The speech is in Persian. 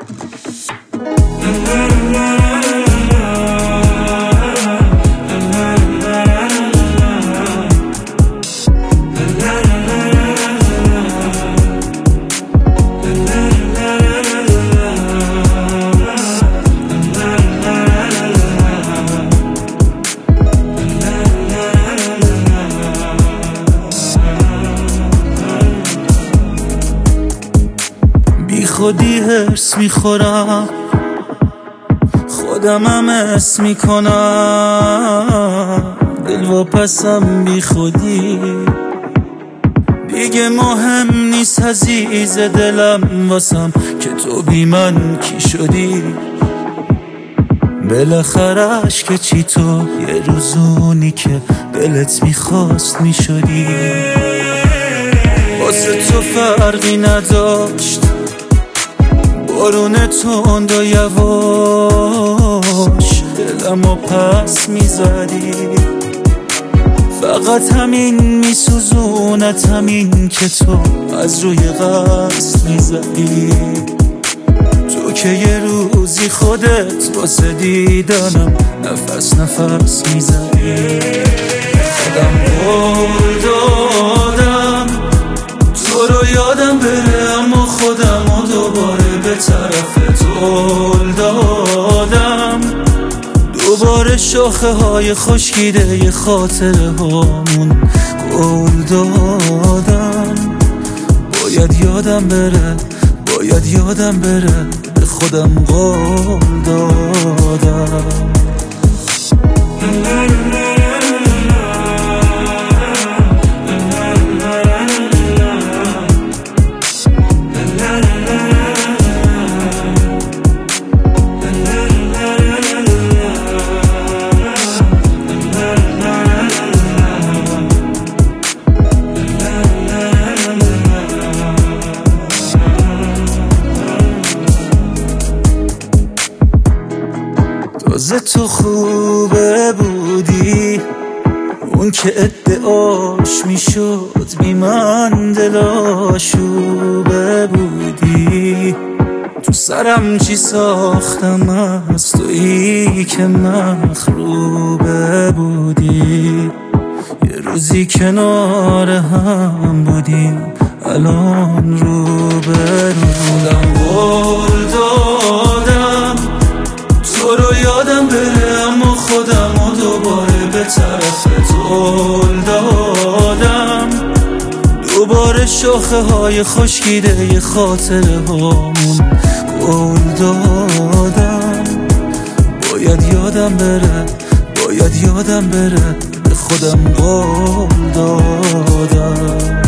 خودی هرس میخورم، خودمم اسم میکنم، دل واپسم بی خودی دیگه مهم نیست عزیز دلم واسم که تو بی من کی شدی. بالاخره که چی تو یه روزونی که دلت میخواست میشدی. واسه تو فرقی نداشت بارون تند و یواش دلمو پس میزدی. فقط همین میسوزونت، همین که تو از روی قصد میزدی. تو که یه روزی خودت واسه دیدنم نفس نفس میزدی. خودم قول دادم تو رو یادم بره، اما خودم رو دوباره به طرف تو دادم. دوباره شاخه های خشکیده ی خاطره هامون قول دادم. باید یادم بره، باید یادم بره، به خودم قول دادم. تازه تو خوبه بودی، اون که ادعاش میشد بی من دلاشوبه بودی. تو سرم چی ساختم از تویی که مخروبه بودی. یه روزی کنار هم بودیم الان رو به رودم. قول دادم تو رو یادم بره، اما خودم رو دوباره به طرف تو دادم. دوباره شاخه های خشکیده ی خاطره هامون قول دادم. باید یادم بره، باید یادم بره، به خودم قول دادم.